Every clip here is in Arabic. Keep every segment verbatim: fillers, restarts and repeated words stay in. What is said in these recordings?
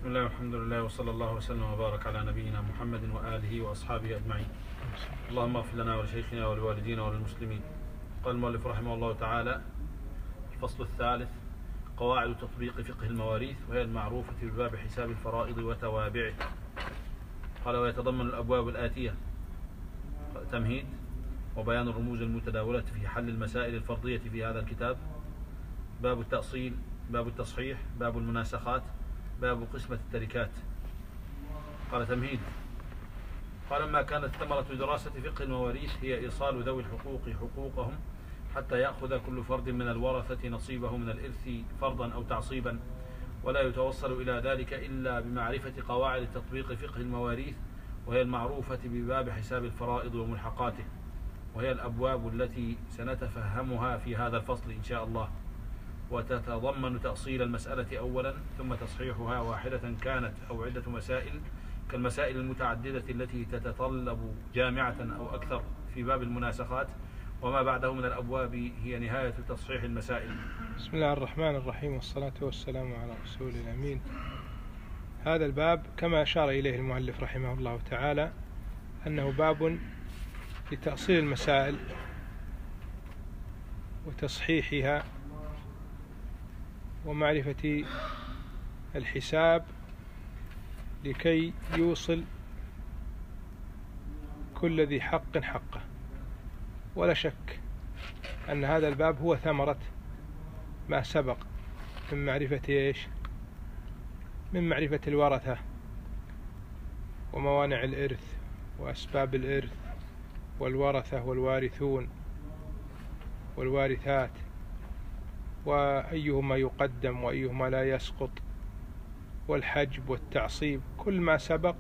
بسم الله والحمد لله وصلى الله وسلم وبارك على نبينا محمد وآله وأصحابه أجمعين. اللهم اغفر لنا ولشيخنا ولوالدينا وللمسلمين. قال المؤلف رحمه الله تعالى: الفصل الثالث: قواعد تطبيق فقه المواريث، وهي المعروفة بباب حساب الفرائض وتوابعه. قال: ويتضمن الأبواب الآتية: تمهيد وبيان الرموز المتداولة في حل المسائل الفرضية في هذا الكتاب، باب التأصيل، باب التصحيح، باب المناسخات، باب قسمة التركات. قال: تمهيد. قال: لما كانت ثمرة دراسة فقه المواريث هي إيصال ذوي الحقوق حقوقهم حتى يأخذ كل فرد من الورثة نصيبه من الإرث فرضا أو تعصيبا، ولا يتوصل إلى ذلك إلا بمعرفة قواعد تطبيق فقه المواريث، وهي المعروفة بباب حساب الفرائض وملحقاته، وهي الأبواب التي سنتفهمها في هذا الفصل إن شاء الله، وتتضمن تأصيل المسألة أولا، ثم تصحيحها واحدة كانت أو عدة مسائل، كالمسائل المتعددة التي تتطلب جامعة أو أكثر في باب المناسخات، وما بعده من الأبواب هي نهاية تصحيح المسائل. بسم الله الرحمن الرحيم، والصلاة والسلام على رسول الأمين. هذا الباب كما أشار إليه المؤلف رحمه الله تعالى أنه باب لتأصيل المسائل وتصحيحها ومعرفة الحساب لكي يوصل كل ذي حق حقه. ولا شك أن هذا الباب هو ثمرة ما سبق من معرفة إيش؟ من معرفة الورثة وموانع الإرث وأسباب الإرث والورثة والوارثون والوارثات، وأيهما يقدم وأيهما لا يسقط، والحجب والتعصيب. كل ما سبق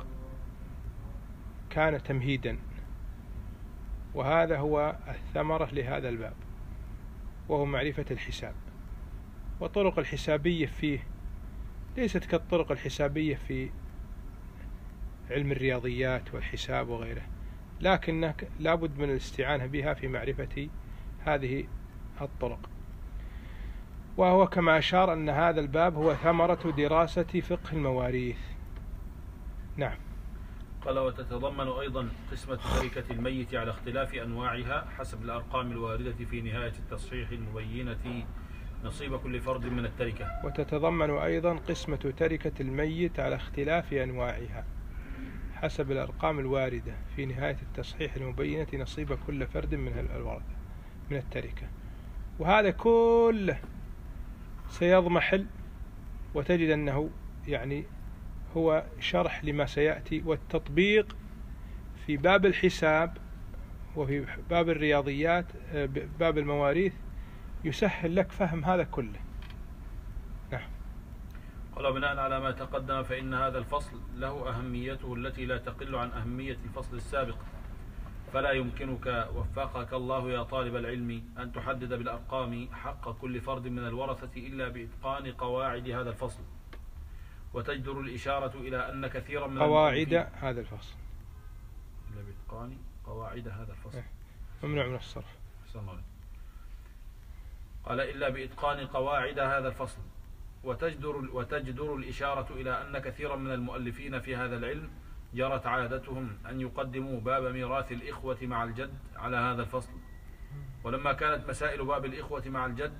كان تمهيدا، وهذا هو الثمرة لهذا الباب، وهو معرفة الحساب. وطرق الحسابية فيه ليست كالطرق الحسابية في علم الرياضيات والحساب وغيره، لكنك لابد من الاستعانة بها في معرفة هذه الطرق. وهو كما أشار أن هذا الباب هو ثمرة دراسة فقه المواريث. نعم. قال: وتتضمن أيضا قسمة تركة الميت على اختلاف أنواعها حسب الأرقام الواردة في نهاية التصحيح المبينة نصيب كل فرد من التركة. وتتضمن أيضا قسمة تركة الميت على اختلاف أنواعها حسب الأرقام الواردة في نهاية التصحيح المبينة نصيب كل فرد من الورثة من التركة. وهذا كله سيضمحل، وتجد أنه يعني هو شرح لما سيأتي، والتطبيق في باب الحساب وفي باب الرياضيات باب المواريث يسهل لك فهم هذا كله. نعم. قال: بناء على ما تقدم فإن هذا الفصل له أهميته التي لا تقل عن أهمية الفصل السابق، فلا يمكنك وفقك الله يا طالب العلم أن تحدد بالأرقام حق كل فرد من الورثة إلا بإتقان قواعد هذا الفصل. وتجدر الإشارة إلى أن كثيرا من قواعد هذا الفصل إلا بإتقان قواعد هذا الفصل ممنوع من الصرف. قال: إلا بإتقان قواعد هذا الفصل. وتجدر, وتجدر الإشارة إلى أن كثيرا من المؤلفين في هذا العلم جرت عادتهم أن يقدموا باب ميراث الإخوة مع الجد على هذا الفصل. ولما كانت مسائل باب الإخوة مع الجد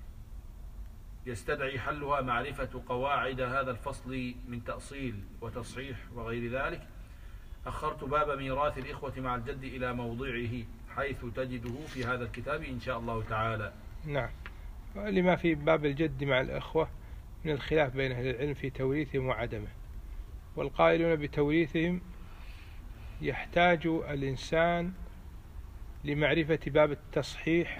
يستدعي حلها معرفة قواعد هذا الفصل من تأصيل وتصحيح وغير ذلك، أخرت باب ميراث الإخوة مع الجد إلى موضعه حيث تجده في هذا الكتاب إن شاء الله تعالى. نعم. لما في باب الجد مع الأخوة من الخلاف بين أهل العلم في توريثهم وعدمه، والقائلون بتوريثهم يحتاج الإنسان لمعرفة باب التصحيح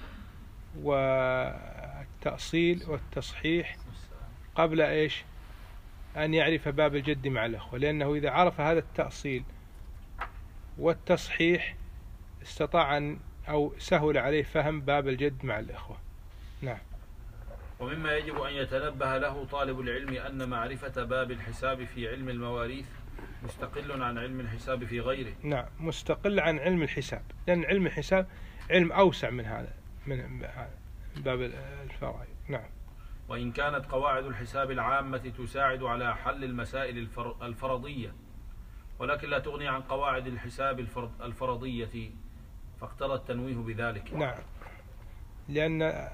والتأصيل والتصحيح قبل إيش أن يعرف باب الجد مع الأخوة، لأنه إذا عرف هذا التأصيل والتصحيح استطاع أن أو سهل عليه فهم باب الجد مع الأخوة. نعم. ومما يجب أن يتنبه له طالب العلم أن معرفة باب الحساب في علم المواريث مستقل عن علم الحساب في غيره. نعم، مستقل عن علم الحساب، لأن علم الحساب علم أوسع من هذا، من باب الفرائض. نعم. وإن كانت قواعد الحساب العامة تساعد على حل المسائل الفرضية، ولكن لا تغني عن قواعد الحساب الفرضية، فاقتضى التنويه بذلك. نعم، لأن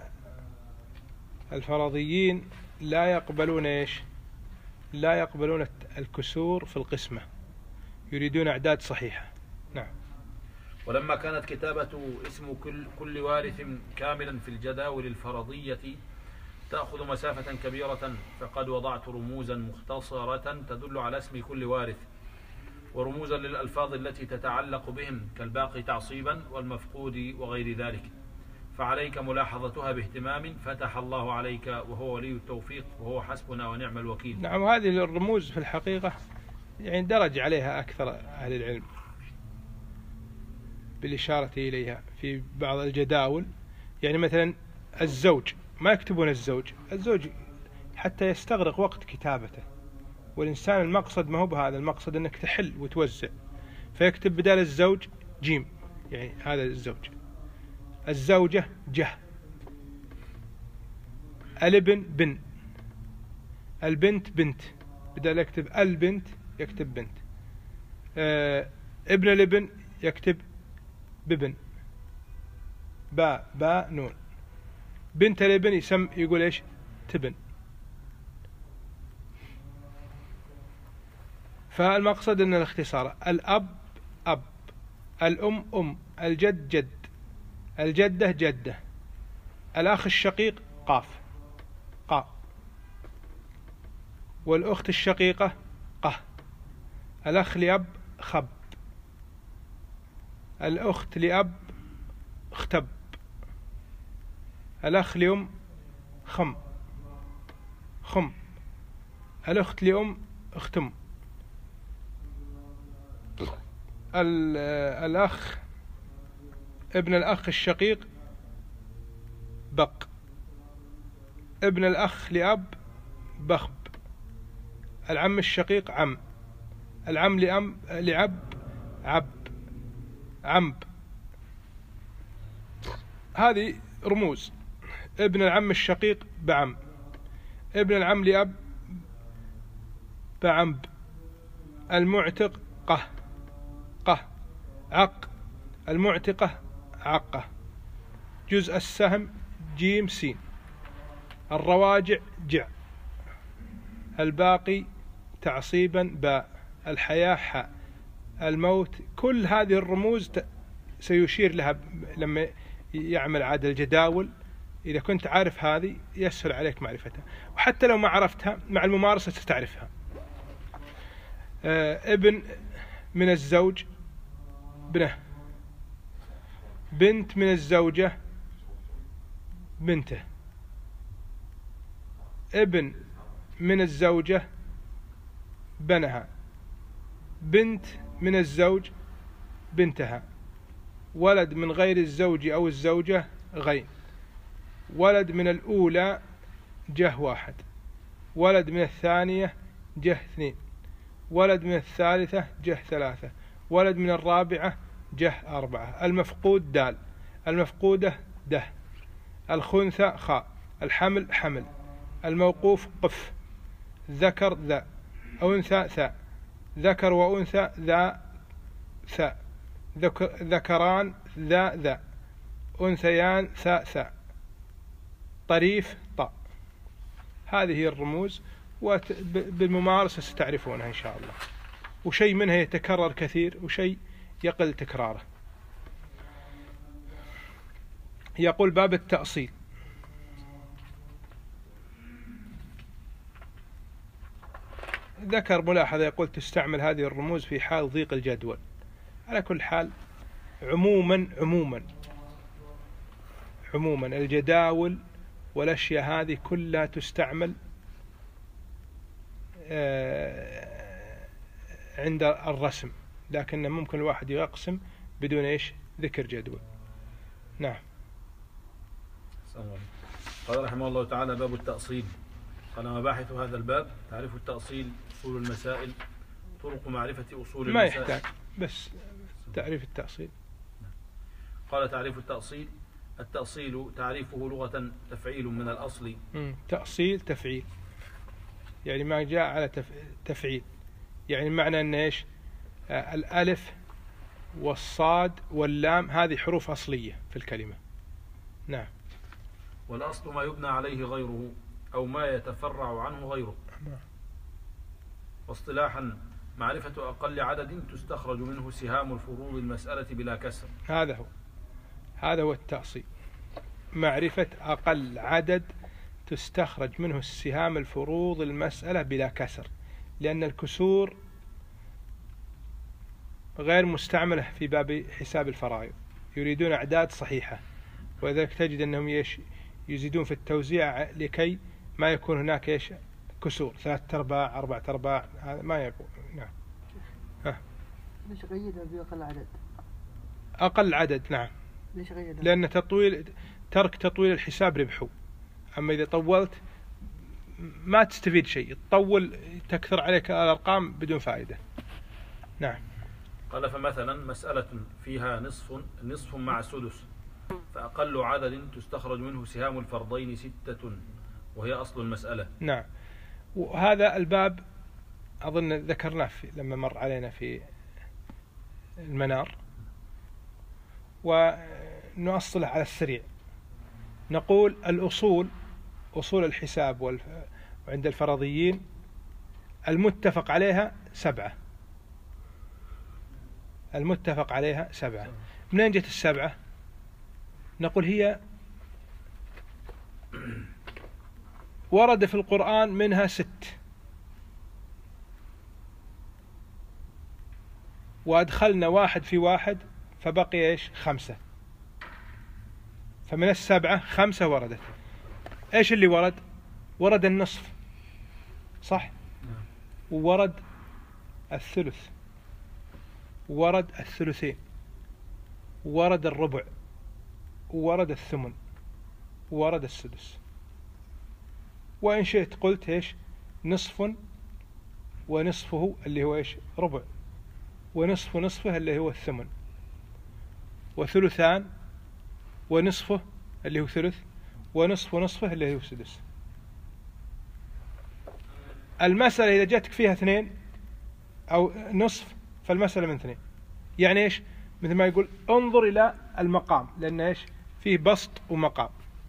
الفرضيين لا يقبلون إيش؟ لا يقبلون الكسور في القسمة، يريدون أعداد صحيحة. نعم. ولما كانت كتابة اسم كل, كل وارث كاملا في الجداول الفرضية تأخذ مسافة كبيرة، فقد وضعت رموزا مختصرة تدل على اسم كل وارث، ورموزا للألفاظ التي تتعلق بهم كالباقي تعصيبا والمفقود وغير ذلك، فعليك ملاحظتها باهتمام، فتح الله عليك وهو ولي التوفيق، وهو حسبنا ونعم الوكيل. نعم، هذه الرموز في الحقيقة يعني درج عليها أكثر أهل العلم بالإشارة إليها في بعض الجداول. يعني مثلا الزوج ما يكتبون الزوج، الزوج حتى يستغرق وقت كتابته، والإنسان المقصد ما هو بهذا، المقصد أنك تحل وتوزع، فيكتب بدال الزوج جيم، يعني هذا الزوج. الزوجة جه، الابن بن، البنت بنت، بدال يكتب البنت يكتب بنت. آه ابن الابن يكتب ببن، باء باء نون. بنت الابن يسم يقول ايش؟ تبن. فالمقصد ان الاختصار، الاب اب، الام ام، الجد جد، الجدة جدة، الاخ الشقيق قاف قا، والاخت الشقيقة قه، الاخ لأب خب، الأخت لأب اختب، الأخ لأم خم خم، الأخت لأم اختم، الأخ ابن الأخ الشقيق بق، ابن الأخ لأب بخب، العم الشقيق عم، العم لأم لعب عب عمب. هذه رموز. ابن العم الشقيق بعم، ابن العم لأب بعمب، المعتق قه قه، عق، المعتقة عقه، جزء السهم جيم سين، الرواجع جع، الباقي تعصيبا باء، الحياة حاء، الموت. كل هذه الرموز سيشير لها لما يعمل عاد الجداول. إذا كنت عارف هذه يسهل عليك معرفتها، وحتى لو ما عرفتها مع الممارسة ستعرفها. آه ابن من الزوج بنه، بنت من الزوجة بنته، ابن من الزوجة بنها، بنت من الزوج بنتها، ولد من غير الزوج أو الزوجة غين، ولد من الأولى جه واحد، ولد من الثانية جه اثنين، ولد من الثالثة جه ثلاثة، ولد من الرابعة جه أربعة، المفقود دال، المفقودة ده، الخنثى خاء، الحمل حمل، الموقوف قف، ذكر ذا، أنثى ثاء، ذكر وأنثى ذا ثاء، ذكران ذا ذا، أنثيان ثاء ثاء، طريف طاء. هذه هي الرموز، وبالممارسة ستعرفونها إن شاء الله، وشيء منها يتكرر كثير وشيء يقل تكراره. يقول باب التأصيل. ذكر ملاحظة، يقول تستعمل هذه الرموز في حال ضيق الجدول. على كل حال عموما عموما عموما الجداول والأشياء هذه كلها تستعمل عند الرسم، لكن ممكن الواحد يقسم بدون إيش ذكر جدول. نعم. قال رحمه الله تعالى: باب التأصيل. قال: مباحث هذا الباب: تعريف التأصيل، أصول المسائل، طرق معرفة أصول ما المسائل. يحتاج، بس تعريف التأصيل. قال: تعريف التأصيل: التأصيل تعريفه لغة تفعيل من الأصل. مم. تأصيل تفعيل، يعني ما جاء على تف... تفعيل، يعني معنى أن إيش؟ آه الألف والصاد واللام هذه حروف أصلية في الكلمة. نعم. والأصل ما يبنى عليه غيره أو ما يتفرع عنه غيره. نعم. واصطلاحا معرفة أقل عدد تستخرج منه سهام الفروض المسألة بلا كسر. هذا هو هذا هو التأصيل، معرفة أقل عدد تستخرج منه السهام الفروض المسألة بلا كسر، لأن الكسور غير مستعملة في باب حساب الفرائض، يريدون أعداد صحيحة، وذلك تجد أنهم يزيدون في التوزيع لكي ما يكون هناك إيش كسور، ثلاثة أرباع أربعة أرباع، هذا ما يكون. نعم. ها. ليش قيدها بأقل عدد؟ أقل عدد. نعم. ليش قيدها؟ لأن تطويل ترك تطويل الحساب ربحه، أما إذا طولت ما تستفيد شيء، تطول تكثر عليك الأرقام بدون فائدة. نعم. قال فمثلا مسألة فيها نصف نصف مع سدس، فأقل عدد تستخرج منه سهام الفرضين ستة، وهي أصل المسألة. نعم. وهذا الباب أظن ذكرناه لما مر علينا في المنار، ونؤصله على السريع. نقول الأصول، أصول الحساب وعند الفرضيين المتفق عليها سبعة، المتفق عليها سبعة. منين جت السبعة؟ نقول هي ورد في القرآن منها ست، وأدخلنا واحد في واحد فبقي إيش؟ خمسة. فمن السبعة خمسة وردت. إيش اللي ورد؟ ورد النصف، صح؟ وورد الثلث، ورد الثلثين، ورد الربع، ورد الثمن، ورد السدس. وإن شئت قلت إيش؟ نصف ونصفه اللي هو إيش؟ ربع، ونصف نصفه اللي هو الثمن، وثلثان ونصفه اللي هو ثلث، ونصف نصفه اللي هو سدس. المسألة إذا جاتك فيها اثنين أو نصف فالمسألة من اثنين. يعني إيش؟ مثل ما يقول انظر إلى المقام، لأن إيش؟ فيه بسط ومقام.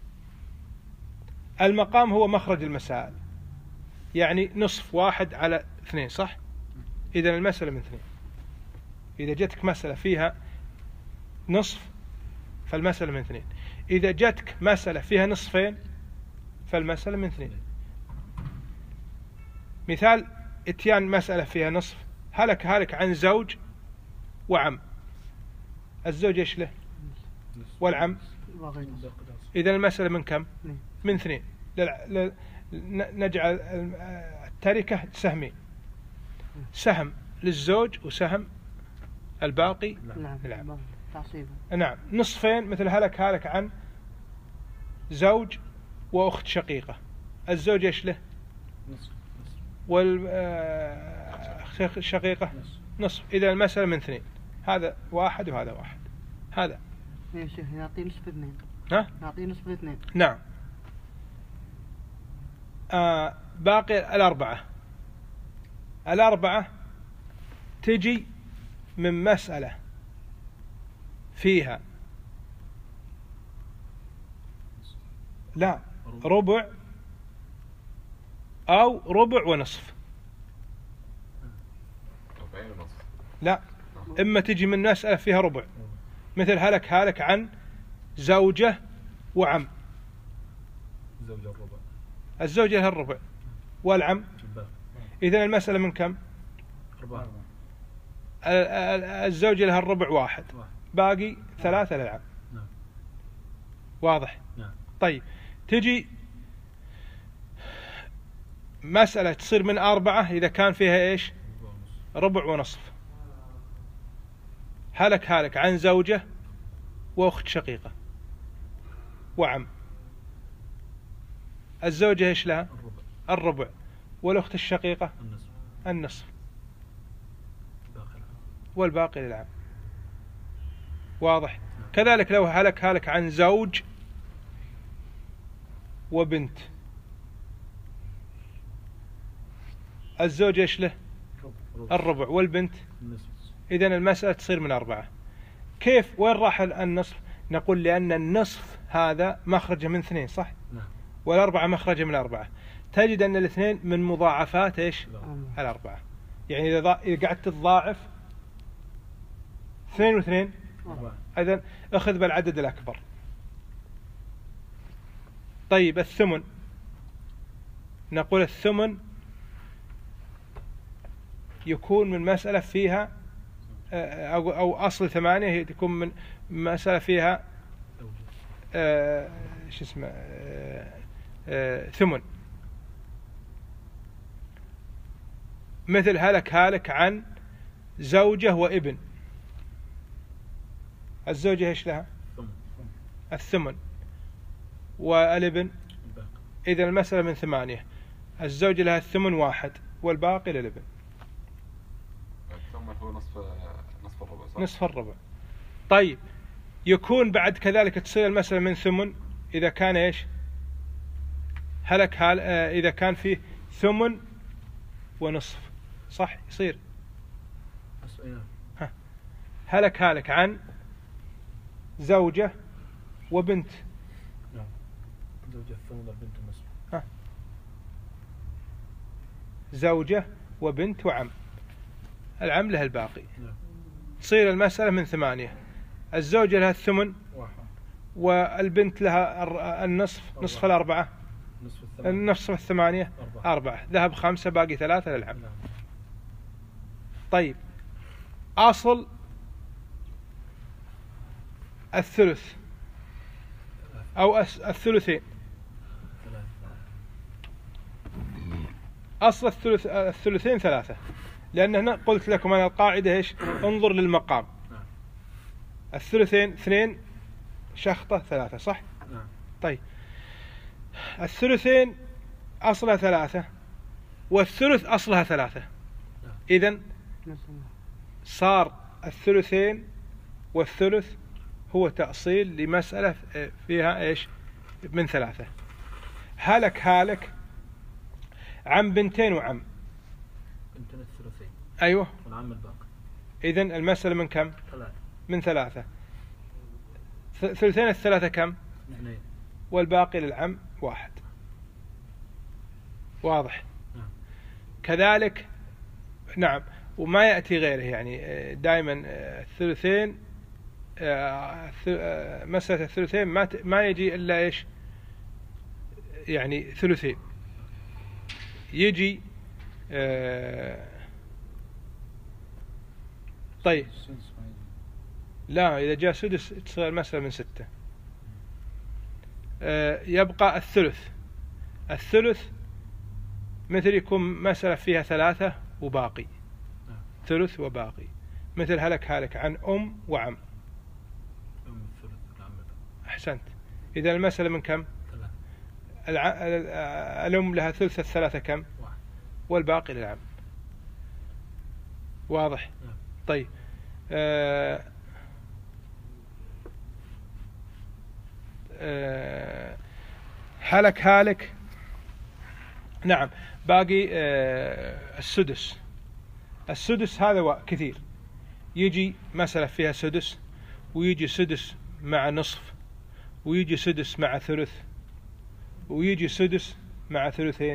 المقام هو مخرج المسائل، يعني نصف واحد على اثنين، صح؟ إذا المسألة من اثنين. إذا جاتك مسألة فيها نصف فالمسألة من اثنين. إذا جاتك مسألة فيها نصفين فالمسألة من اثنين. مثال اتيان مسألة فيها نصف، هلك هلك عن زوج وعم. الزوج ايش له؟ والعم؟ إذا المسألة من كم؟ من اثنين. نجعل التركة سهمين، سهم للزوج وسهم الباقي للعم. نعم. نصفين مثل هلك هلك عن زوج وأخت شقيقة. الزوج ايش له؟ والشقيقة نصف. إذا المسألة من اثنين، هذا واحد وهذا واحد. هذا يا شيخ نعطي نصف اثنين. ها؟ نعطي نصف اثنين. نعم. آه باقي الأربعة. الأربعة تجي من مسألة فيها لا ربع أو ربع ونصف. لا، إما تجي من مسألة فيها ربع، مثل هلك هلك عن زوجة وعم. زوجة الربع. الزوجة لها الربع والعم. إذن المسألة من كم؟ أربعة. الزوجة لها الربع واحد، باقي ثلاثة للعم. نعم. واضح؟ نعم. طيب تجي مسألة تصير من أربعة إذا كان فيها إيش؟ ربع ونصف. هلك هلك عن زوجة وأخت شقيقة وعم. الزوجة إيش لها؟ الربع. الربع. والأخت الشقيقة النصف. النصف. باقي. والباقي للعم. واضح. كذلك لو هلك هلك عن زوج وبنت، الزوج ايش له؟ الربع، والبنت إذن المسألة تصير من أربعة. كيف؟ وين راح النصف؟ نقول لأن النصف هذا مخرجه من اثنين، صح؟ نعم. والأربعة مخرجه من أربعة. تجد أن الاثنين من مضاعفات إيش؟ الأربعة. يعني إذا إذا قعدت تضاعف اثنين واثنين، إذن أخذ بالعدد الأكبر. طيب الثمن، نقول الثمن يكون من مسألة فيها أو, أو أصل ثمانية، تكون من مسألة فيها آه شو اسمه آه آه ثمن، مثل هلك هالك عن زوجة وابن. الزوجة ايش لها؟ الثمن، والابن إذا المسألة من ثمانية، الزوجة لها الثمن واحد والباقي للابن. الثمن هو نصف نصف الربع، صح؟ نصف الربع. طيب يكون بعد كذلك تصير المسألة من ثمن إذا كان ايش؟ هلك هال آه إذا كان فيه ثمن ونصف، صح؟ يصير ها. هلك هالك عن زوجة وبنت. نعم. زوجة الثمن والبنت النصف. ها. زوجة وبنت وعم، العم له الباقي. نعم. تصير المسألة من ثمانية، الزوجة لها الثمن واحد، والبنت لها النصف، نصف الأربعة، نصف الثمانية، النصف الثمانية أربعة. أربعة، ذهب خمسة باقي ثلاثة للعم. نعم. طيب أصل الثلث أو الثلثين، أصل الثلث الثلثين ثلاثة، لأن هنا قلت لكم أنا القاعدة إيش؟ انظر للمقام. نعم. الثلثين اثنين شخطة ثلاثة، صح؟ نعم. طيب الثلثين أصلها ثلاثة والثلث أصلها ثلاثة، إذن صار الثلثين والثلث هو تأصيل لمسألة فيها إيش؟ من ثلاثة. هلك هالك عم بنتين وعم. بنتين الثلثين. أيوه. والعم الباقي. إذن المسألة من كم؟ ثلاثة. من ثلاثة. ثلثين الثلاثة كم؟ اثنين. والباقي للعم واحد. واضح؟ نعم. كذلك نعم، وما يأتي غيره، يعني دائما الثلثين مسألة الثلثين ما ما يجي إلا إيش؟ يعني ثلثين يجي آه طيب لا، إذا جاء سدس تصير المسألة من ستة. آه يبقى الثلث. الثلث مثل يكون مسألة فيها ثلاثة وباقي، ثلث وباقي، مثل هلك هالك عن أم وعم. أم الثلث والعم الباقي. أحسنت. إذا المسألة من كم؟ الع... الأم لها ثلث الثلاثة كم؟ واحد. والباقي للعم. واضح؟ نعم. طيب آه... آه... هلك هالك نعم، باقي آه... السدس. السدس هذا كثير، يجي مسألة فيها سدس، ويجي سدس مع نصف، ويجي سدس مع ثلث، ويجي سدس مع ثلثين.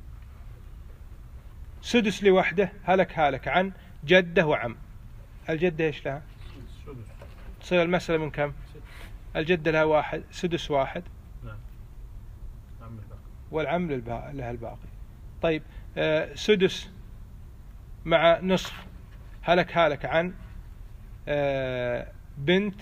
سدس لوحده هلك هالك عن جدة وعم. الجدة ايش لها؟ تصير المسألة من كم؟ الجدة لها واحد، سدس واحد. نعم. عم الباقي. والعم لها الباقي. طيب آه سدس مع نصف هلك هالك عن آه بنت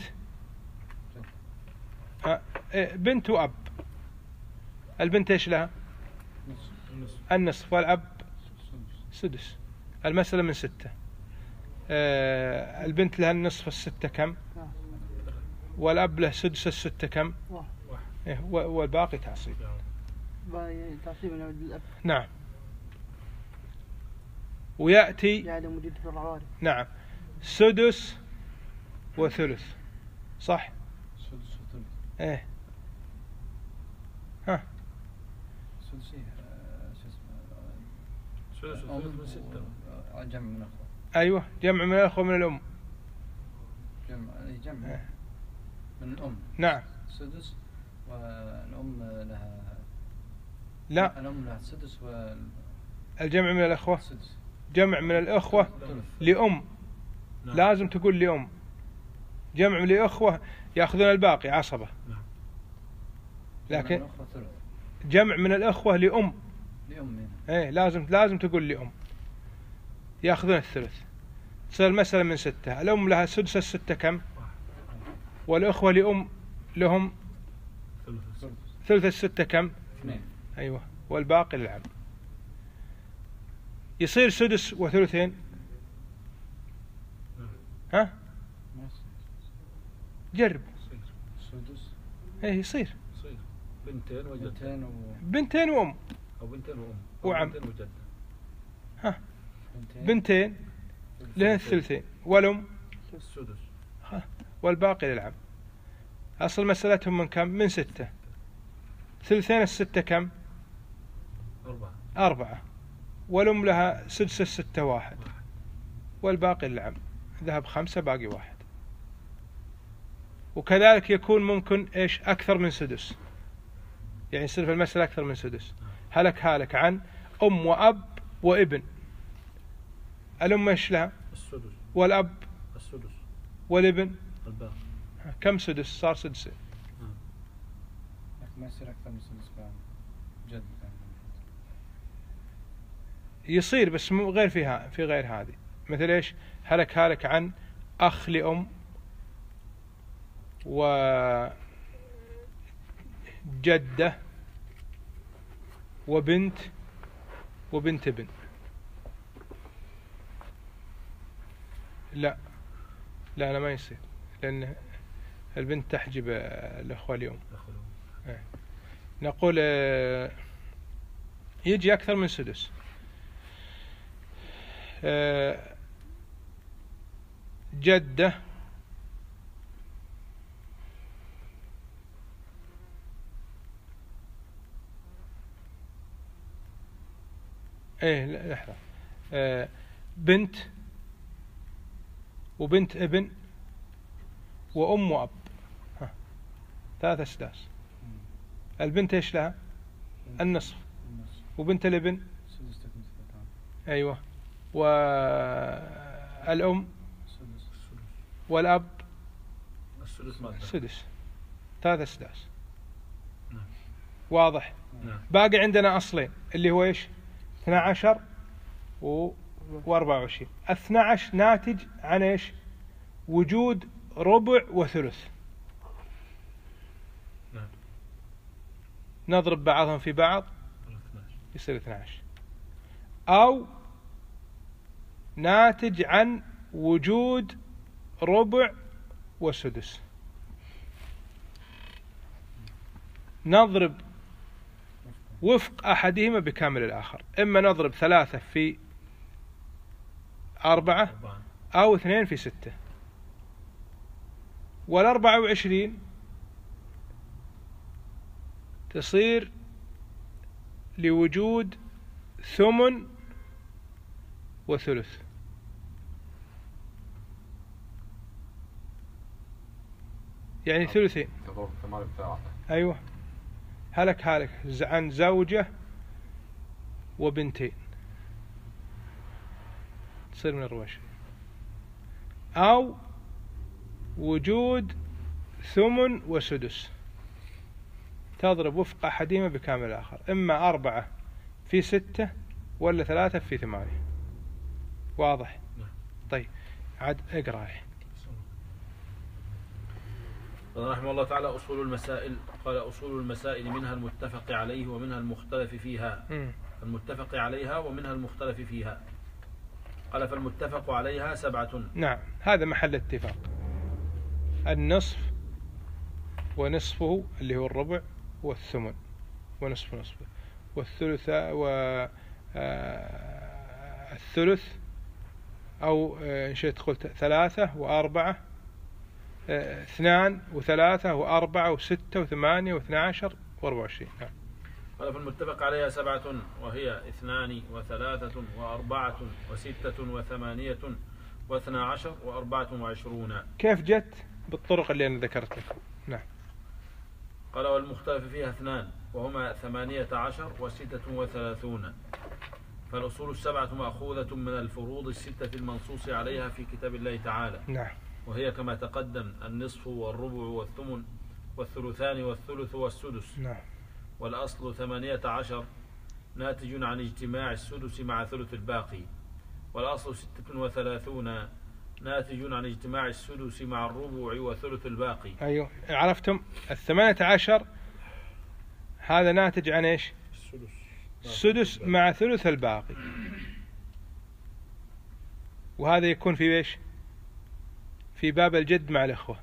آه بنت وأب. البنت ايش لها؟ النصف، والأب سدس. المسألة من ستة. آه البنت لها النصف الستة كم؟ والأب له سدس الستة كم؟ واحد. إيه والباقي تعصيب. باقي تعصيب من الأب. نعم. ويأتي يعني موجود في الروارث. نعم سدس وثلث. صح؟ سدس وثلث. ايه ها سدس ايه شو اسمه سدس وثلث من ستة. جمع من اخوه. ايوه جمع من الاخوة من الام. جمع جمع إيه. من الام. نعم. سدس والام لها. لا الام لها سدس والسدس. الجمع من الاخوة جمع من الاخوة لام. نعم. لازم تقول لام. جمع من الاخوة ياخذون الباقي عصبة. نعم. لكن جمع من الاخوة لام. لام. ايه لازم لازم تقول لام ياخذون الثلث. تصير المسألة من ستة. الام لها سدس الستة كم؟ والاخوة لام لهم ثلث الستة كم؟ اثنين. ايوه والباقي للعم. يصير سدس وثلثين. ها جرب. سدس. ايه يصير يصير بنتين وجدة. بنتين و بنتين وام. أو بنتين وأم. أو وعم. بنتين وجدة. ها بنتين. بنتين لهن الثلثين والام السدس. والباقي للعم. أصل مسألتهم من كم؟ من ستة. ثلثين الستة كم؟ أربعة. أربعة. والأم لها سدس الستة واحد. والباقي للعم. ذهب خمسة باقي واحد. وكذلك يكون ممكن إيش أكثر من سدس. يعني يصير في المسألة أكثر من سدس. هلك هالك عن أم وأب وابن. الأم إيش لها؟ السدس. والأب السدس. والابن الباقي. كم سدس؟ صار سدسين. ما يصير أكثر من سدس كان جد كان. يصير بس مو غير فيها في غير هذه. مثل إيش؟ هلك هالك عن أخ لأم وجدة وبنت وبنت ابن. لا لا لا ما يصير لأن البنت تحجب الأخوة اليوم. نقول يجي أكثر من سدس. جدة ايه لحظة. بنت وبنت ابن وأم وأب. ها. ثلاثة أسداس. البنت إيش لها؟ النصف. وبنت الابن أيوة. والأم والأب سدس. ثلاثة أسداس. واضح؟ باقي عندنا أصلين اللي هو إيش؟ اثنا عشر وأربعة وعشرين. اثنا عشر ناتج عن إيش؟ وجود ربع وثلث. نضرب بعضهم في بعض يصير اثنا عشر. أو ناتج عن وجود ربع وسدس. نضرب وفق أحدهما بكامل الآخر. إما نضرب ثلاثة في أربعة أو اثنين في ستة. والأربعة وعشرين تصير لوجود ثمن وثلث. يعني ثلثين. أيوة. هلك هلك عن زوجة وبنتين تصير من الرواشي. أو وجود ثمن وسدس تضرب وفق أحدهما بكامل الآخر. إما أربعة في ستة ولا ثلاثة في ثمانية. واضح؟ طيب عاد اقرأ. رحمه الله تعالى أصول المسائل. قال أصول المسائل منها المتفق عليه ومنها المختلف فيها. م. المتفق عليها ومنها المختلف فيها. قال فالمتفق عليها سبعة. نعم هذا محل اتفاق. النصف ونصفه اللي هو الربع والثمن ونصف نصفه والثلث والثلث أو إن شئت قلت ثلاثة وأربعة اه اثنان وثلاثة وأربعة وستة وثمانية واثنى عشر وأربعة وعشرين. نعم. قال فالمتفق عليها سبعة وهي اثنان وثلاثة وأربعة وستة وثمانية واثنى عشر وأربعة وعشرون. كيف جت؟ بالطرق اللي أنا ذكرت لكم. نعم. قال والمختلف فيها اثنان وهما ثمانية عشر وستة وثلاثون. فالأصول السبعة مأخوذة من الفروض الستة المنصوص عليها في كتاب الله تعالى. نعم. وهي كما تقدم النصف والربع والثمن والثلثان والثلث والسدس. نعم. والأصل ثمانية عشر ناتج عن اجتماع السدس مع ثلث الباقي. والأصل ستة وثلاثون ناتج عن اجتماع السدس مع الربع وثلث الباقي. أيوه عرفتم. الثمانية عشر هذا ناتج عن إيش؟ السدس مع ثلث الباقي. وهذا يكون في إيش؟ في باب الجد مع الإخوة.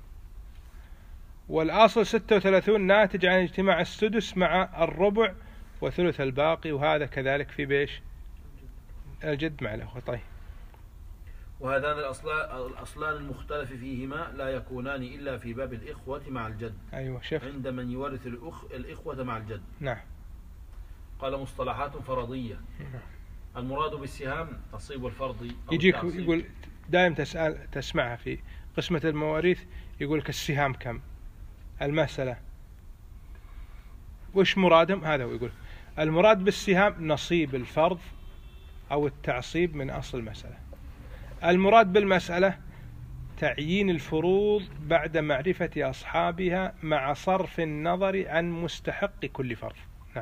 والأصل ستة وثلاثون ناتج عن اجتماع السدس مع الربع وثلث الباقي، وهذا كذلك في بيش الجد مع الأخوة. طيب. وهذان الأصلان المختلف فيهما لا يكونان إلا في باب الإخوة مع الجد. أيوة شف. عند من يورث الأخ الإخوة مع الجد. نعم. قال مصطلحات فرضية. المراد بالسهام نصيب الفرض. يجيك يقول دائم تسأل تسمعها في قسمة المواريث، يقول لك السهام كم؟ المسألة وش مرادهم؟ هذا هو. يقول المراد بالسهام نصيب الفرض أو التعصيب من أصل المسألة. المراد بالمسألة تعيين الفروض بعد معرفة أصحابها مع صرف النظر عن مستحق كل فرض. نعم.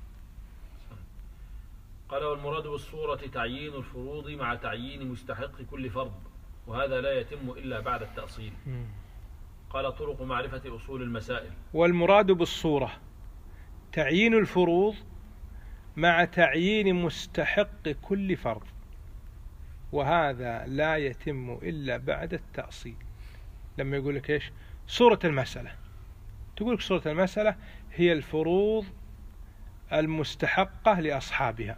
قال والمراد بالصورة تعيين الفروض مع تعيين مستحق كل فرض، وهذا لا يتم إلا بعد التأصيل. م. قال طرق معرفة أصول المسائل. والمراد بالصورة تعيين الفروض مع تعيين مستحق كل فرض، وهذا لا يتم إلا بعد التأصيل. لما يقول لك إيش صورة المسألة، تقول لك صورة المسألة هي الفروض المستحقة لأصحابها،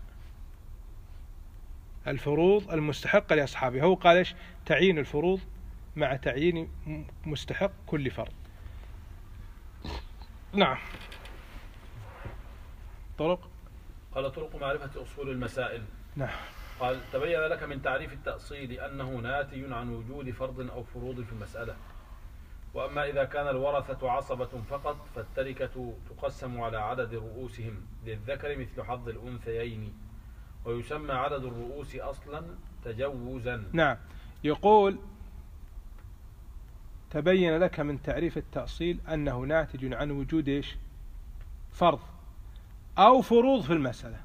الفروض المستحقة لأصحابها. هو قال إيش تعيين الفروض مع تعيين مستحق كل فرض. نعم. طرق. قال طرق معرفة أصول المسائل. نعم. قال تبين لك من تعريف التأصيل أنه ناتج عن وجود فرض أو فروض في المسألة. وأما إذا كان الورثة عصبة فقط فالتركة تقسم على عدد رؤوسهم للذكر مثل حظ الأنثيين، ويسمى عدد الرؤوس أصلا تجوزا. نعم. يقول تبين لك من تعريف التأصيل أنه ناتج عن وجود إيش فرض أو فروض في المسألة.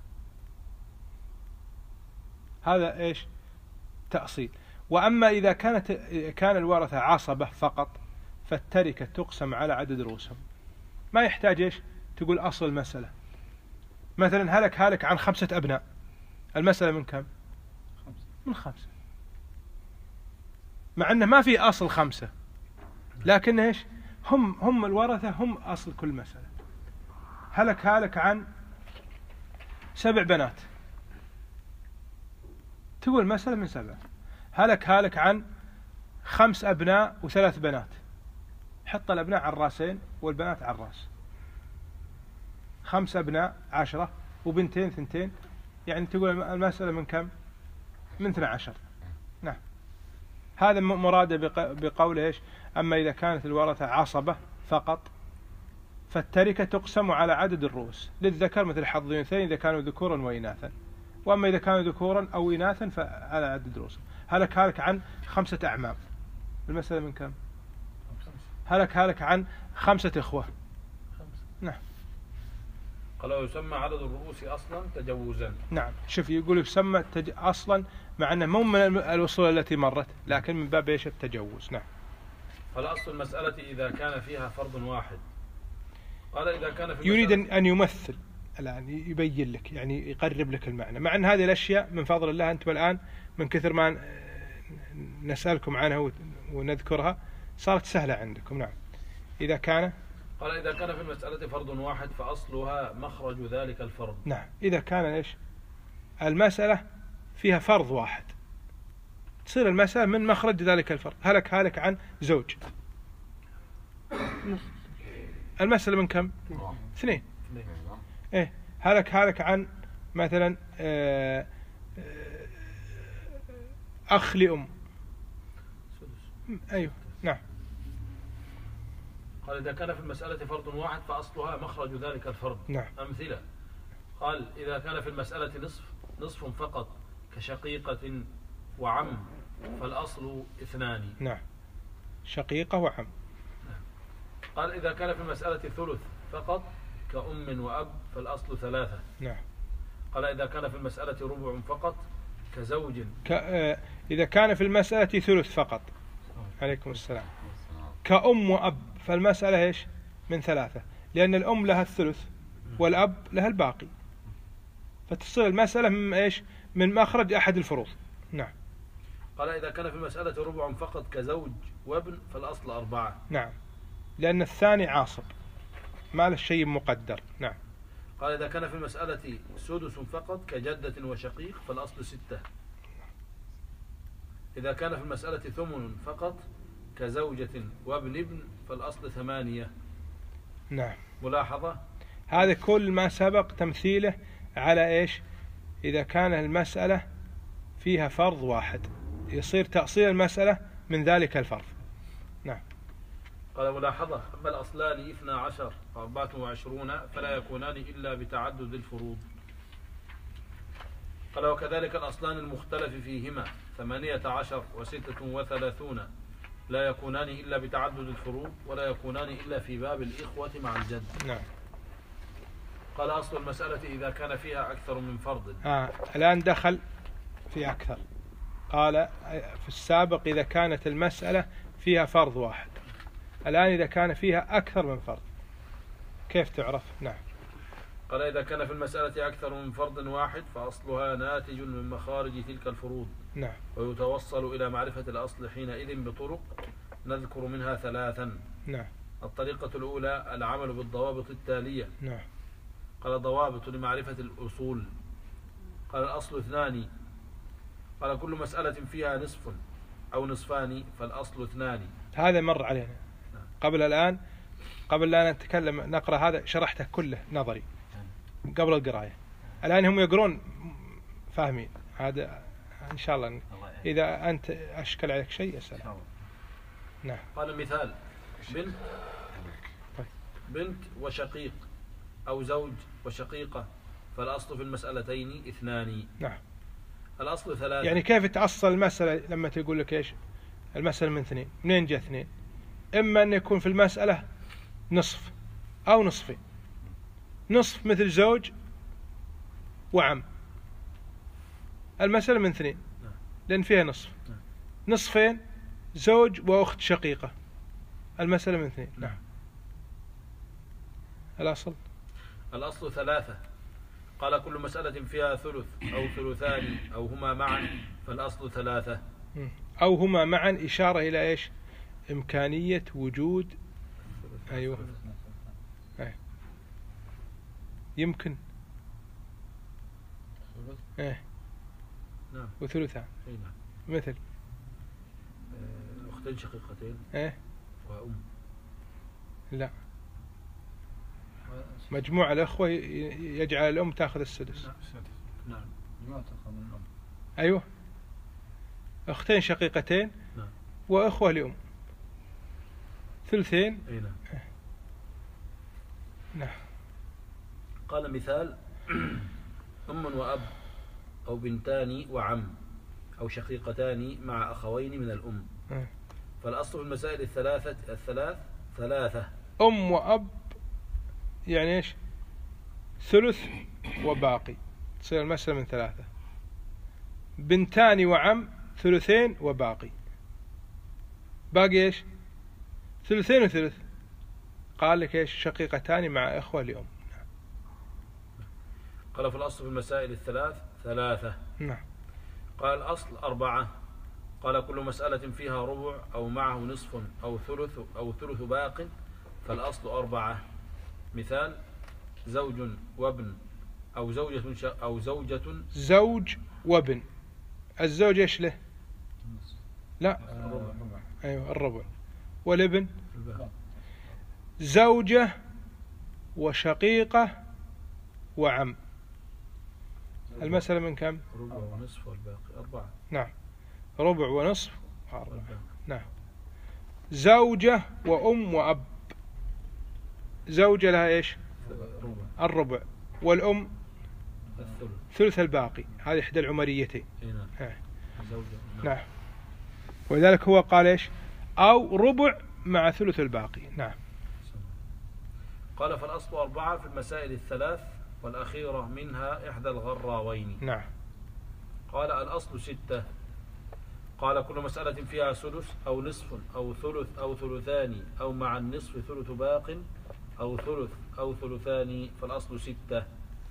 هذا إيش تأصيل. وأما إذا كانت كان الورثة عصبة فقط فالتركة تقسم على عدد رؤوسهم. ما يحتاج إيش تقول أصل المسألة. مثلا هلك هلك عن خمسة أبناء، المسألة من كم؟ من خمسة، مع أنه ما في أصل خمسة، لكن إيش هم هم الورثة هم أصل كل مسألة. هلك هلك عن سبع بنات، تقول مسألة من سبع. هلك هلك عن خمس أبناء وثلاث بنات، حط الأبناء على الراسين والبنات على الراس. خمس أبناء عشرة وبنتين ثنتين، يعني تقول المسألة من كم؟ من اثنى عشر. نعم. هذا مراد بقول إيش أما إذا كانت الورثة عصبة فقط فالتركة تقسم على عدد الرؤوس للذكر مثل حظ الأنثيين إذا كانوا ذكورا وإناثا، وأما إذا كانوا ذكورا أو إناثا فعلى عدد رؤوس. هلك هلك عن خمسة أعمام، المسألة من كم؟ هلك هلك عن خمسة إخوة. نعم. قال يسمى عدد الرؤوس أصلا تجوزا. نعم. شوف يقول يسمى تج... أصلا مع أنه مو من الأصول التي مرت، لكن من باب إيش التجوز. نعم. قال أصل المسألة إذا كان فيها فرض واحد. قال إذا كان في يريد أن يمثل الآن، يبين لك يعني يقرب لك المعنى، مع أن هذه الأشياء من فضل الله أنتم الآن من كثر ما نسألكم عنها ونذكرها صارت سهلة عندكم. نعم. إذا كان قال إذا كان في المسألة فرض واحد فأصلها مخرج ذلك الفرض. نعم. إذا كان إيش المسألة فيها فرض واحد تصير المسألة من مخرج ذلك الفرض. هلك هلك عن زوج، نص. المسألة من كم؟ واحد. اثنين. اثنين. أيوة. إيه هلك هلك عن مثلا آه، آه، أخ لأم. سدس. أيوه نعم. قال إذا كان في المسألة فرد واحد فأصلها مخرج ذلك الفرد. نعم. أمثلة. قال إذا كان في المسألة نصف نصف فقط كشقيقة وعم فالأصل اثنان. نعم. شقيقة وعم. قال إذا كان في المسألة ثلث فقط كأم وأب فالأصل ثلاثة. نعم. قال إذا كان في المسألة ربع فقط كزوج. ك... آه، إذا كان في المسألة ثلث فقط. عليكم السلام. كأم وأب فالمسألة إيش؟ من ثلاثة، لأن الأم لها الثلث والأب لها الباقي، فتصير المسألة من إيش؟ من مخرج أحد الفروض. نعم. قال إذا كان في المسألة ربع فقط كزوج وابن فالأصل أربعة. نعم، لأن الثاني عاصب ما له شيء مقدر. نعم. قال إذا كان في المسألة سدس فقط كجدة وشقيق فالأصل ستة. إذا كان في المسألة ثمن فقط كزوجة وابن ابن فالأصل ثمانية. نعم. ملاحظة. هذا كل ما سبق تمثيله على إيش؟ إذا كان المسألة فيها فرض واحد يصير تأصيل المسألة من ذلك الفرض. نعم. قال ملاحظة. أما الأصلان اثنا عشر وأربعة وعشرون فلا يكونان إلا بتعدد الفروض. قال وكذلك الأصلان المختلف فيهما ثمانية عشر وستة وثلاثون لا يكونان إلا بتعدد الفروض ولا يكونان إلا في باب الإخوة مع الجد. نعم. قال أصل المسألة إذا كان فيها أكثر من فرض. آه. الآن دخل في أكثر. قال في السابق إذا كانت المسألة فيها فرض واحد، الآن إذا كان فيها أكثر من فرض كيف تعرف؟ نعم. قال إذا كان في المسألة أكثر من فرض واحد فأصلها ناتج من مخارج تلك الفروض. نعم. ويتوصل إلى معرفة الأصل حينئذ بطرق نذكر منها ثلاثا. نعم. الطريقة الأولى العمل بالضوابط التالية. نعم. قال ضوابط لمعرفة الأصول. قال الأصل اثنان. قال كل مسألة فيها نصف أو نصفان فالأصل اثنان. هذا مر علينا قبل الآن، قبل لا نتكلم نقرأ هذا شرحته كله نظري قبل القراءة. الآن هم يقرون فاهمين هذا إن شاء الله. إذا أنت أشكل عليك شيء أسأل. نعم. قال مثال بنت بنت وشقيق أو زوج وشقيقة فالأصل في المسألتين اثنان. نعم. الأصل ثلاثة. يعني كيف تأصل المسألة لما تقول لك إيش المسألة من اثنين؟ منين جاء اثنين؟ إما أن يكون في المسألة نصف أو نصفين. نصف مثل زوج وعم، المسألة من اثنين لأن فيها نصف. نصفين زوج وأخت شقيقة، المسألة من اثنين. نعم. الأصل الأصل ثلاثة. قال كل مسألة فيها ثلث أو ثلثان أو هما معا فالأصل ثلاثة. أو هما معا إشارة إلى إيش؟ إمكانية وجود. أيوه. أيه. يمكن. إيه. نعم. وثلثان. أي نعم. مثل أختين شقيقتين. إيه. وأم. لا، مجموع الأخوة يجعل الأم تأخذ السدس. نعم. مجموعة تأخذ من الأم. أيوه. أختين شقيقتين. نعم. وأخوة لأم ثلثين. أي نعم. نعم. قال مثال أم وأب أو بنتان وعم أو شقيقتان مع أخوين من الأم. أه. فالأصل في المسائل الثلاثة الثلاث ثلاثة. أم وأب يعني إيش؟ ثلث وباقي، تصير المسألة من ثلاثة. بنتان وعم ثلثين وباقي، باقي إيش؟ ثلثين وثلث. قال لك إيش؟ شقيقتان مع إخوة لأم. قال في الأصل في المسائل الثلاث ثلاثة. نعم. قال الأصل أربعة. قال كل مسألة فيها ربع أو معه نصف أو ثلث أو ثلث باق فالأصل أربعة. مثال زوج وابن أو زوجة أو زوجة. زوج وابن. الزوج إيش له؟ لا. الربع. أيوة الربع. والابن زوجة وشقيقة وعم. المسألة من كم؟ ربع ونصف والباقي أربعة. نعم، ربع ونصف وأربعة. والباقي. نعم. زوجة وأم وأب. زوجة لها إيش؟ ربع. الربع، والأم الثلث. ثلث الباقي. هذه إحدى العمريتين. هنا آه. زوجة. نعم. ولذلك هو قال إيش؟ أو ربع مع ثلث الباقي. نعم. قال فالأصل أربعة في المسائل الثلاث والأخيرة منها إحدى الغراوين. نعم. قال الأصل ستة. قال كل مسألة فيها سدس أو نصف أو ثلث أو ثلثان أو مع النصف ثلث باق أو ثلث أو ثلثان فالأصل ستة.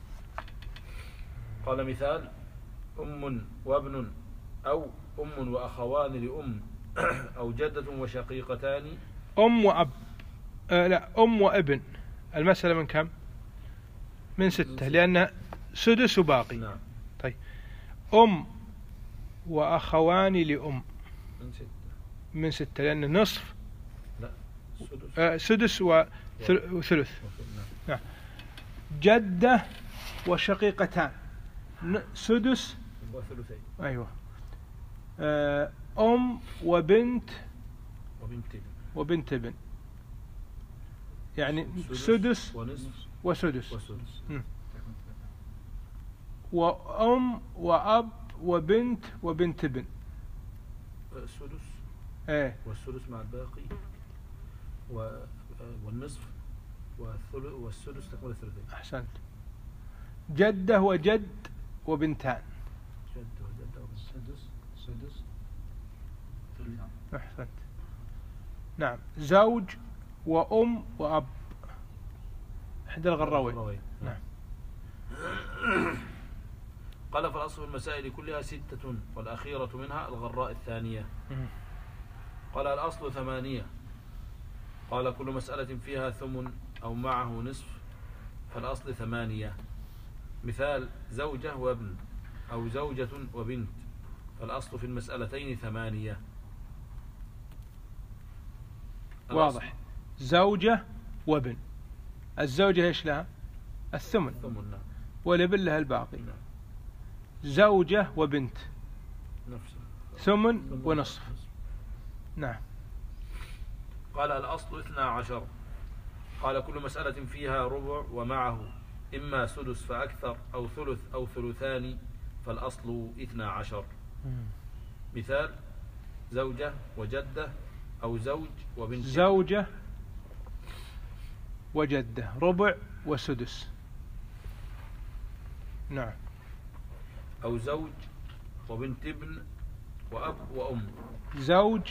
قال مثال: أم وابن أو أم وأخوان لأم أو جدة وشقيقتان. أم وأب. آه لا، أم وابن. المسألة من كم؟ من ستة، لأن سدس وباقي. نعم. طيب، أم وأخوان لأم من ستة. من ستة، لأن نصف لا سدس. آه سدس وثل- وثلث. نعم. نعم. جدة وشقيقتان ن- سدس. وثلثين. أيوة. آه أم وبنت وبنت ابن. وبنت ابن، يعني سدس سدس ونصف وسدس. وسدس. وأم وأب وبنت وبنت ابن. السدس ايه، والسدس مع الباقي و... والنصف والثلث والسدس تكمل الثلثين. أحسنت. جدة وجد وبنتان. جد وجدة وبنت. سدس سدس ثلثان. أحسنت. نعم. زوج وأم وأب، إحدى الغراوين. الغراوين. نعم. قال فالأصل في المسائل كلها ستة والأخيرة منها الغراء الثانية. قال الأصل ثمانية. قال كل مسألة فيها ثمن أو معه نصف فالأصل ثمانية. مثال: زوجة وابن أو زوجة وبنت فالأصل في المسألتين ثمانية. واضح. زوجة وابن. الزوجة إيش لها؟ الثمن، ثمن. نعم. والابن لها الباقي. نعم. زوجة وبنت نفسه. ثمن ونصف. نعم. قال الأصل اثنا عشر. قال كل مسألة فيها ربع ومعه إما سدس فأكثر أو ثلث أو ثلثان فالأصل اثنا عشر. مثال: زوجة وجدة أو زوج وبنت. زوجة وجدة ربع وسدس. نعم. أو زوج وبنت ابن وأب وأم. زوج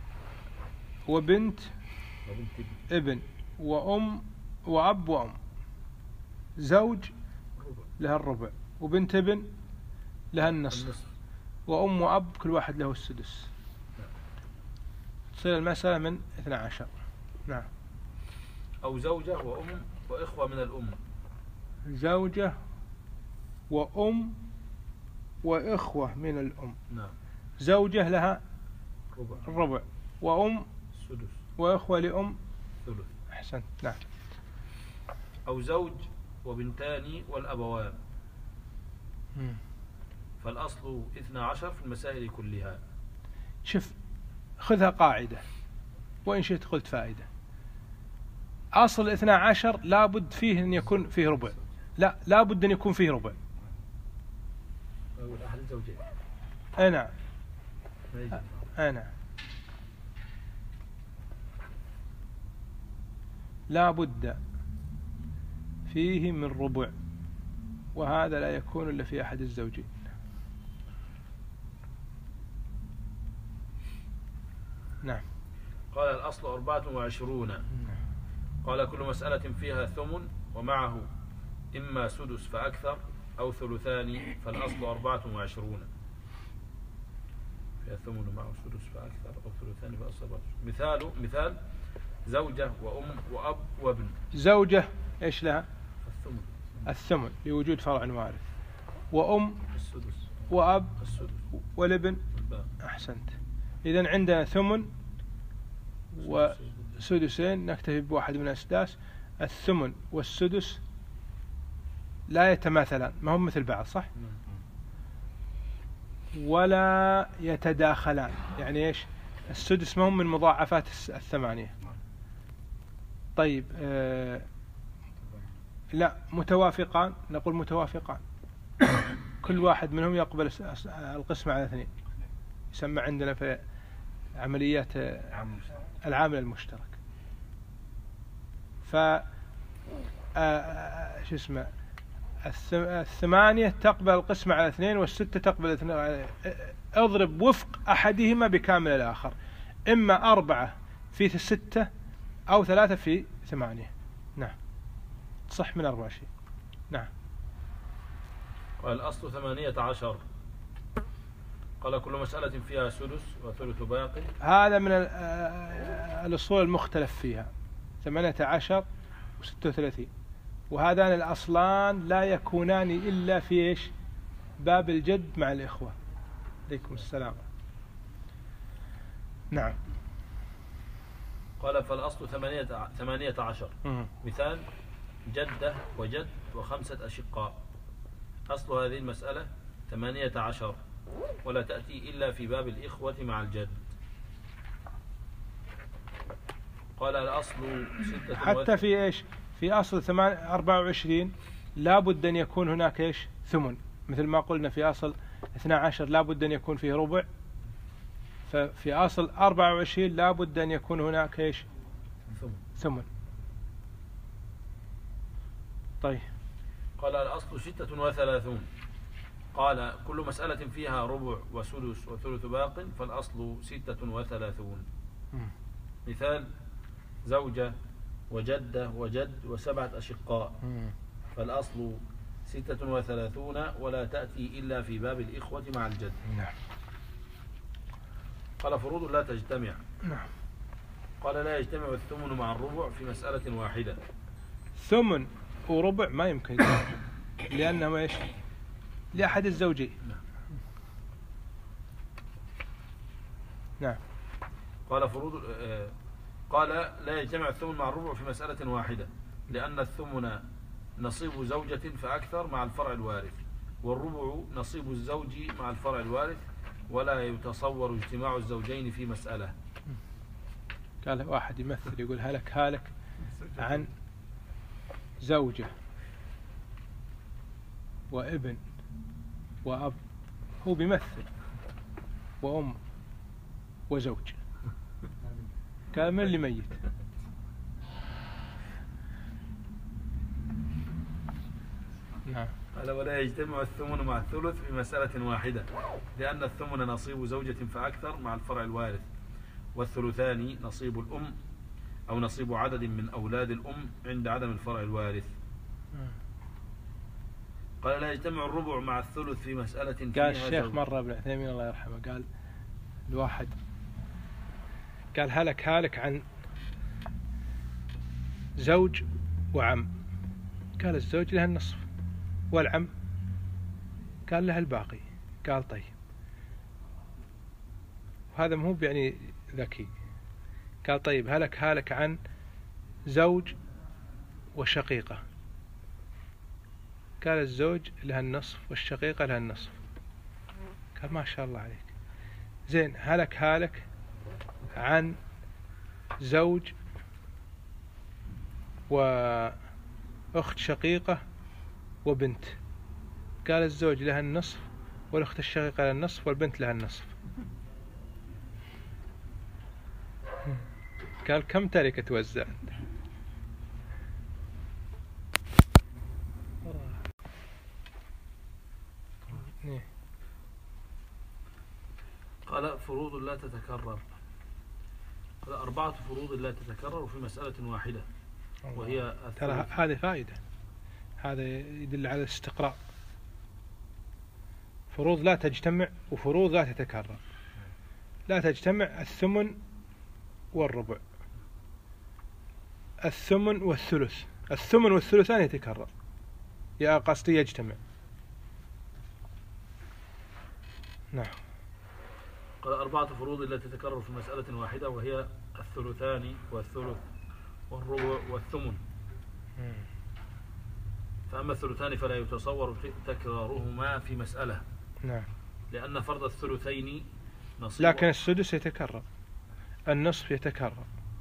وبنت وبنت ابن. ابن وأم وأب وأم. زوج ربع. لها الربع، وبنت ابن لها النصف، النصف. وأم وأب كل واحد له السدس. تصير المسألة من اثنا عشر. نعم. أو زوجة وأم وإخوة من الأم. زوجة وأم وإخوة من الأم. نعم. زوجة لها ربع. الربع، وأم سدس. وإخوة لأم ثلث. أحسنت. نعم. أو زوج وبنتان والأبوان فالأصل اثنا عشر في المسائل كلها. شوف، خذها قاعدة، وإن شئت قلت فائدة. أصل اثنا عشر لابد فيه أن يكون فيه ربع. لا، لابد أن يكون فيه ربع. أقول أحد الزوجين. أي نعم. ما يجب. أي نعم. لابد فيه من ربع، وهذا لا يكون إلا في أحد الزوجين. نعم. قال الأصل أربعة وعشرون. قال كل مسألة فيها ثمن ومعه إما سدس فأكثر أو ثلثان فالأصل أربعة وعشرون. فيها ثمن ومعه سدس فأكثر أو ثلثان فالأصل أربعة وعشرون. مثال مثال زوجة وأم وأب وابن. زوجة إيش لها؟ الثمن. الثمن لوجود فرع وارث، وأم السدس. وأب السدس. والابن. الباقي. أحسنت. إذن عندنا ثمن و... سدسين نكتفي بواحد من الأسداس. الثمن والسدس لا يتماثلان، ما هم مثل بعض صح؟ ولا يتداخلان، يعني إيش؟ السدس ما هم من مضاعفات الثمانية. طيب آه لا متوافقان، نقول متوافقان كل واحد منهم يقبل القسمة على اثنين، يسمى عندنا في عمليات العامل المشترك. ف شو اسمه الثمانية تقبل القسمة على اثنين والستة تقبل اثنين. اضرب وفق أحدهما بكامل الآخر، إما أربعة في ستة أو ثلاثة في ثمانية. نعم صح من أربعة وعشرين. نعم. والأصل ثمانية عشر. قال كل مسألة فيها سدس وثلث باقي. هذا من الأصول المختلف فيها، ثمانية عشر وستة وثلاثين، وهذان الأصلان لا يكونان إلا في إيش؟ باب الجد مع الإخوة. عليكم السلام. نعم. قال فالأصل ثمانية, ثمانية عشر. مثال جدة وجد وخمسة أشقاء. أصل هذه المسألة ثمانية عشر، ولا تأتي إلا في باب الإخوة مع الجد. قال الأصل ستة. حتى في إيش؟ في أصل ثمان أربعة وعشرين لا بد أن يكون هناك إيش؟ ثمن، مثل ما قلنا في أصل اثنا عشر لا بد أن يكون فيه ربع، ففي أصل أربعة وعشرين لا بد أن يكون هناك إيش؟ ثمن. ثمن. طيب. قال الأصل ستة وثلاثون. قال كل مسألة فيها ربع وسدس وثلث باق، فالأصل ستة وثلاثون. م. مثال زوجة وجدة وجد وسبعة أشقاء. م. فالأصل ستة وثلاثون، ولا تأتي إلا في باب الإخوة مع الجد. نعم. قال فروض لا تجتمع. نعم. قال لا يجتمع الثمن مع الربع في مسألة واحدة. ثمن وربع ما يمكن لأنه إيش؟ لأحد الزوجين. نعم. نعم. قال فروض آه قال لا يجتمع الثمن مع الربع في مسألة واحدة، لأن الثمن نصيب زوجة فأكثر مع الفرع الوارث، والربع نصيب الزوج مع الفرع الوارث، ولا يتصور اجتماع الزوجين في مسألة. قال واحد يمثل يقول هلك هالك عن زوجة وابن وأب، هو بيمثل وأم وزوج، قال من اللي ميت؟ نعم. قال ولا يجتمع الثمن مع الثلث في مسألة واحدة، لأن الثمن نصيب زوجة فأكثر مع الفرع الوارث، والثلثان نصيب الأم أو نصيب عدد من أولاد الأم عند عدم الفرع الوارث. قال لا يجتمع الربع مع الثلث في مسألة فيها. قال الشيخ مرة ابن عثيمين الله يرحمه قال الواحد قال هلك هالك عن زوج وعم، قال الزوج له النصف والعم قال له الباقي، قال طيب، وهذا مو يعني ذكي، قال طيب هلك هالك عن زوج وشقيقة، قال الزوج لها النصف والشقيقة لها النصف، قال ما شاء الله عليك. زين هلك هالك عن زوج وأخت شقيقة وبنت، قال الزوج لها النصف والأخت الشقيقة لها النصف والبنت لها النصف، قال كم تركة توزع؟ قال فروض لا تتكرر. قال أربعة فروض لا تتكرر في مسألة واحدة، وهي ترى هذه فائدة، هذا يدل على الاستقراء. فروض لا تجتمع وفروض لا تتكرر. لا تجتمع الثمن والربع، الثمن والثلث، الثمن والثلثان يتكرر، يا قصدي يجتمع. نعم. قال أربعة فروض التي تتكرر في مسألة واحدة، وهي الثلثان والثلث والربع والثمن. فأما الثلثان فلا يتصور تكرارهما في مسألة. نعم. لأن فرض الثلثين نصيب. لكن السدس يتكرر، النصف يتكرر.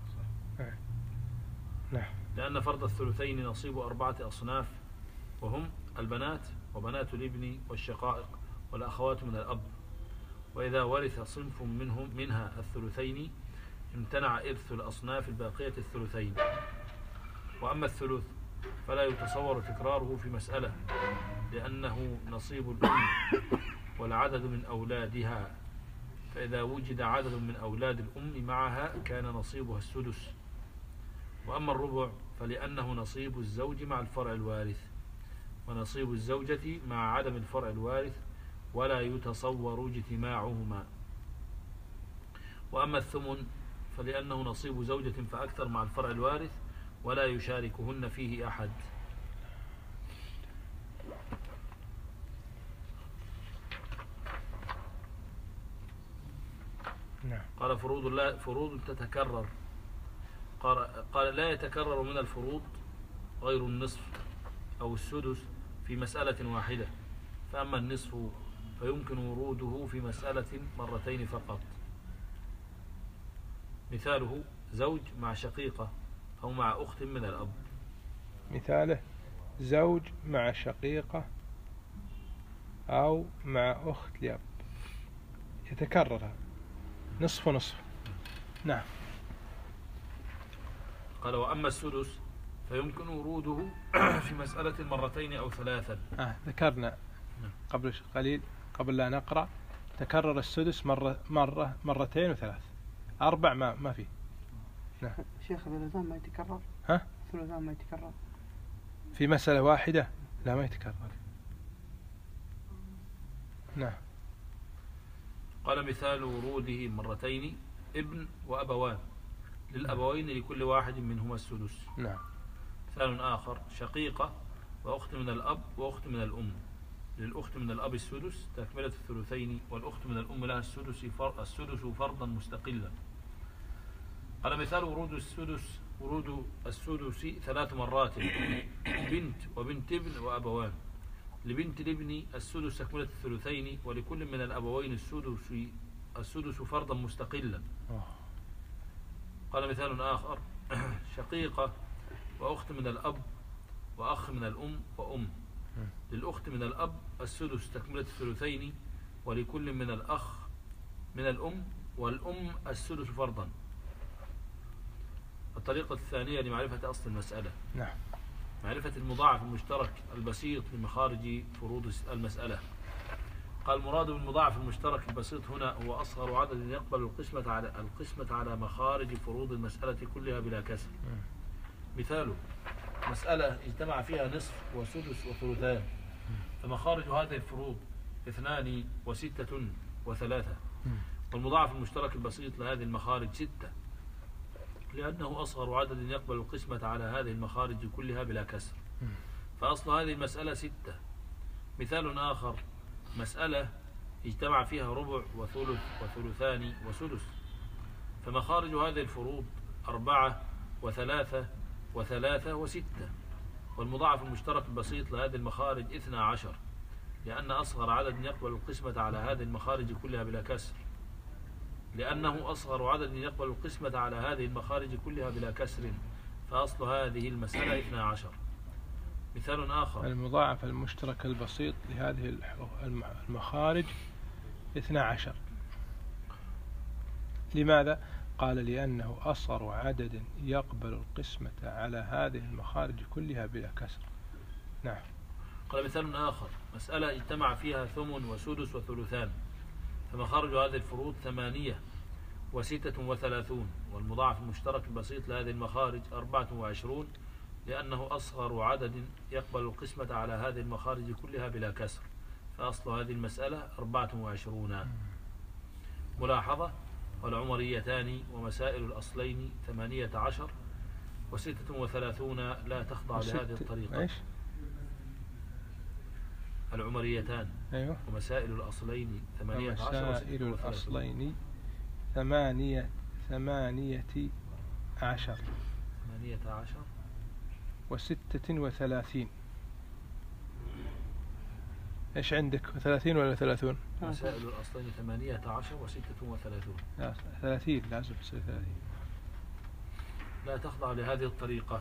نعم. لأن فرض الثلثين نصيب أربعة أصناف، وهم البنات وبنات الابن والشقائق والأخوات من الأب. وإذا ورث صنف منهم منها الثلثين امتنع إرث الأصناف الباقية الثلثين. وأما الثلث فلا يتصور تكراره في مسألة، لأنه نصيب الأم والعدد من أولادها، فإذا وجد عدد من أولاد الأم معها كان نصيبها السدس. وأما الربع فلأنه نصيب الزوج مع الفرع الوارث، ونصيب الزوجة مع عدم الفرع الوارث، ولا يتصور اجتماعهما. وأما الثمن فلأنه نصيب زوجة فأكثر مع الفرع الوارث، ولا يشاركهن فيه أحد. نعم. قال فروض لا فروض تتكرر. قال, قال لا يتكرر من الفروض غير النصف أو السدس في مسألة واحدة. فأما النصف فيمكن وروده في مسألة مرتين فقط. مثاله زوج مع شقيقة أو مع أخت من الأب. مثاله زوج مع شقيقة أو مع أخت لأب، يتكرر نصف ونصف. نعم. قال وأما السدس فيمكن وروده في مسألة مرتين أو ثلاثا. آه ذكرنا قبل قليل قبل لا نقرأ تكرر السدس مرة مرة مرتين وثلاث، أربع ما ما في. نعم. شيخ الثلثان ما يتكرر؟ ها؟ الثلثان ما يتكرر في مسألة واحدة؟ لا ما يتكرر. نعم. قال مثال وروده مرتين ابن وأبوان، للأبوين لكل واحد منهما السدس. نعم. مثال آخر شقيقة وأخت من الأب وأخت من الأم، للأخت من الأب السدس تكملة الثلثين، والأخت من الأم لها السدس السدس فرضا مستقلا. قال مثال ورود السدس ورود السدس ثلاث مرات، بنت وبنت ابن وأبوان. لبنت الابن السدس تكملة الثلثين، ولكل من الأبوين السدس السدس فرضا مستقلا. قال مثال آخر شقيقة وأخت من الأب وأخ من الأم وأم. للأخت من الأب السدس تكملة الثلثين، ولكل من الأخ من الأم والأم السدس فرضا. الطريقة الثانية لمعرفة أصل المسألة. نعم. معرفة المضاعف المشترك البسيط لمخارج فروض المسألة. قال المراد بالمضاعف المشترك البسيط هنا هو أصغر عدد يقبل القسمة على القسمة على مخارج فروض المسألة كلها بلا كسر. مثاله مسألة اجتمع فيها نصف وسدس وثلثان، فمخارج هذه الفروض اثنان وستة وثلاثة. والمضاعف المشترك البسيط لهذه المخارج ستة، لأنه أصغر عدد يقبل القسمة على هذه المخارج كلها بلا كسر، فأصل هذه المسألة ستة. مثال آخر مسألة اجتمع فيها ربع وثلث وثلثان وسدس، فمخارج هذه الفروض أربعة وثلاثة وثلاثة وستة. والمضاعف المشترك البسيط لهذه المخارج اثنا عشر، لأن أصغر عدد يقبل القسمة على هذه المخارج كلها بلا كسر، لأنه أصغر عدد يقبل القسمة على هذه المخارج كلها بلا كسر، فأصل هذه المسألة اثنا عشر. مثال آخر المضاعف المشترك البسيط لهذه المخارج اثنا عشر. لماذا؟ قال لأنه أصغر عدد يقبل القسمة على هذه المخارج كلها بلا كسر. نعم. قال مثال آخر مسألة اجتمع فيها ثمن وسدس وثلثان، فمخارج هذه الفروض ثمانية وستة وثلاثون. والمضاعف المشترك البسيط لهذه المخارج أربعة وعشرون، لأنه أصغر عدد يقبل القسمة على هذه المخارج كلها بلا كسر، فأصل هذه المسألة أربعة وعشرون. ملاحظة: والعمريتان ومسائل الأصلين ثمانية عشر وستة وثلاثون لا تخضع لهذه الطريقة. إيش؟ العمريتان. أيوه. ومسائل الأصلين ثمانية عشر. ومسائل الأصلين ثمانية ثمانية عشر. ثمانية عشر وستة وثلاثين. إيش عندك، ثلاثين ولا ثلاثون؟ مسائل الأصلين ثمانية عشر وستة وثلاثون. لا ثلاثين، لازم تصير ثلاثين. لا تخضع لهذه الطريقة.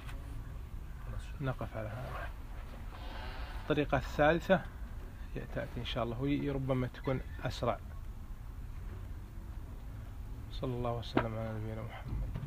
نقف على هذا. الطريقة الثالثة تأتي إن شاء الله، وهي ربما تكون أسرع. صلى الله وسلم على نبينا محمد.